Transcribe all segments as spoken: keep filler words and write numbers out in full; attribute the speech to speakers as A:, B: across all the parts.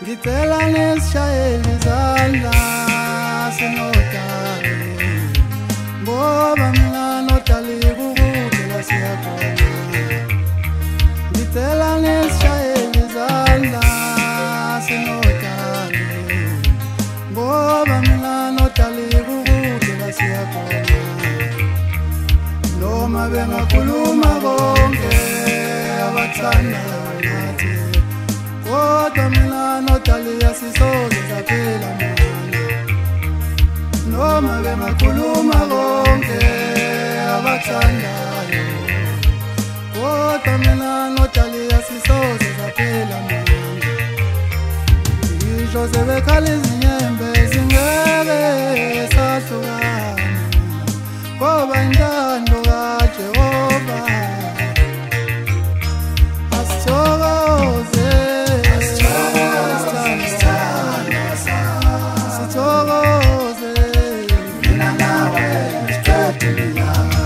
A: ngicela nesishayele izandla sinodali ngoba mina nodali kukudlela siyakhona. Ngicela nesishayele izandla sinodali ngoba mina nodali kukudlela siyakhona. Noma bengakhuluma bonke abathandayo nathi, kodwa mina nodali asisoze saphela mona. Noma bengakhuluma bonke abathandayo, kodwa mina nodali asisoze saphela mona. Ngisho sebekhala izinyembe zingeke sahlukana, ngoba intando kaJehova asithokoze, sithokoze mina nawe siqedile.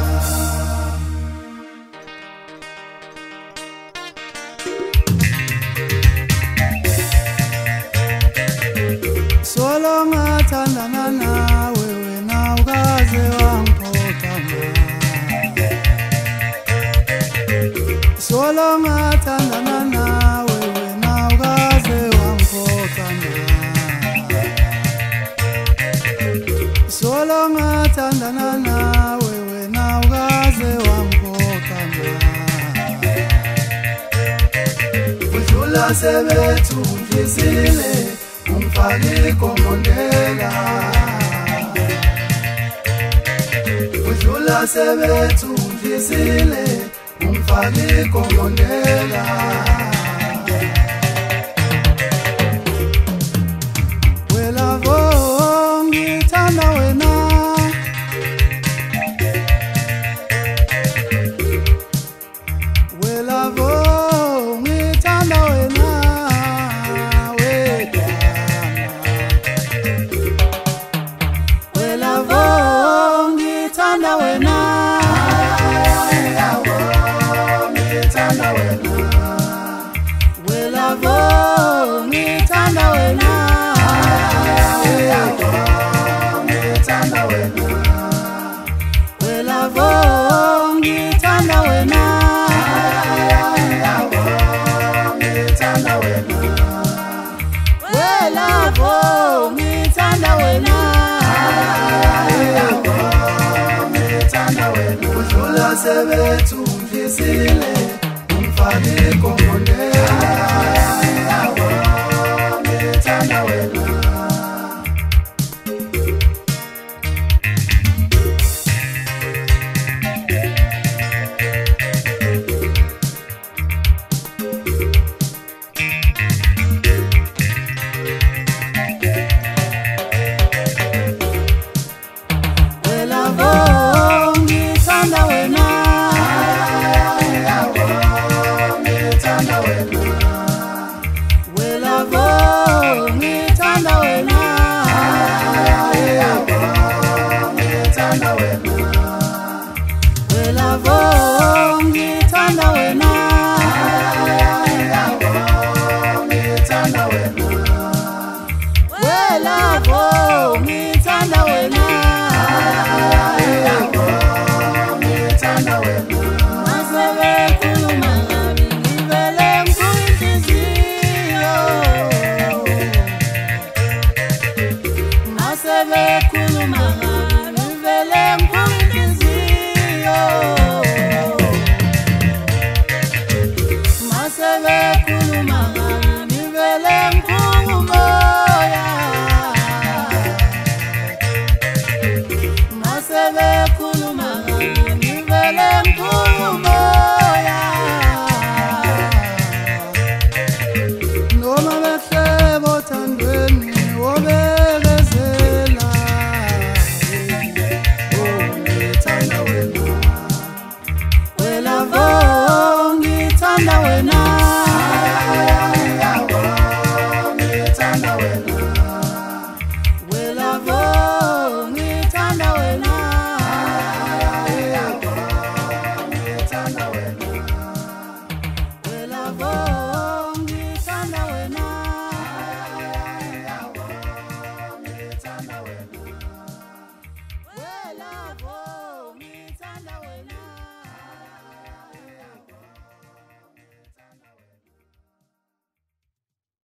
A: Solo ngathandana nawe wena ukaze wangiphoqama, solo ngathandana nawe wena ukaze wangiphoqama, solo ngathandana nawe wena ukaze wangiphoqama. Udlula sebethu undlisile ungifake komondela, udlula sebethu undlisile ungifake komondela. Wela vo ngithanda wena, wela vo ngithanda wena, wela vo ngithanda wena, ngithanda wena, wela vo ngithanda wena, ngithanda wena, wela vo ngithanda wena, ngithanda wena, wela vo ngithanda wena, ngithanda wena. Udlula sebethu undlisile ungifake komondela, ngithanda wena. Wela vo ngithanda wena, ngithanda wena, wela vo ngithanda wena, ngithanda wena, wela vo ngithanda wena,